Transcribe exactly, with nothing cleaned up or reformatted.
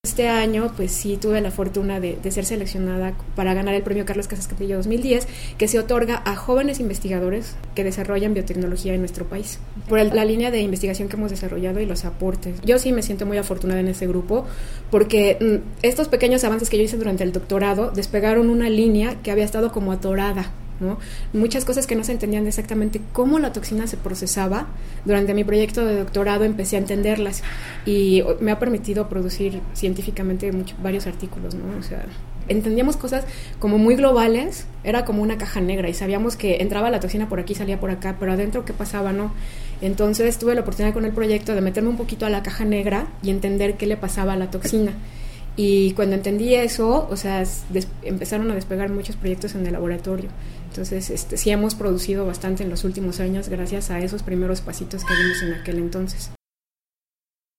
Este año, pues sí, tuve la fortuna de, de ser seleccionada para ganar el premio Carlos Casas Cantillo dos mil diez, que se otorga a jóvenes investigadores que desarrollan biotecnología en nuestro país, por el, la línea de investigación que hemos desarrollado y los aportes. Yo sí me siento muy afortunada en ese grupo, porque mm, estos pequeños avances que yo hice durante el doctorado despegaron una línea que había estado como atorada, ¿no? Muchas cosas que no se entendían exactamente cómo la toxina se procesaba. Durante mi proyecto de doctorado empecé a entenderlas y me ha permitido producir científicamente mucho, varios artículos, ¿no? O sea, entendíamos cosas como muy globales, era como una caja negra y sabíamos que entraba la toxina por aquí, salía por acá, pero adentro ¿qué pasaba? No. Entonces tuve la oportunidad con el proyecto de meterme un poquito a la caja negra y entender qué le pasaba a la toxina. Y cuando entendí eso, o sea, des- empezaron a despegar muchos proyectos en el laboratorio. Entonces, este, sí hemos producido bastante en los últimos años gracias a esos primeros pasitos que dimos en aquel entonces.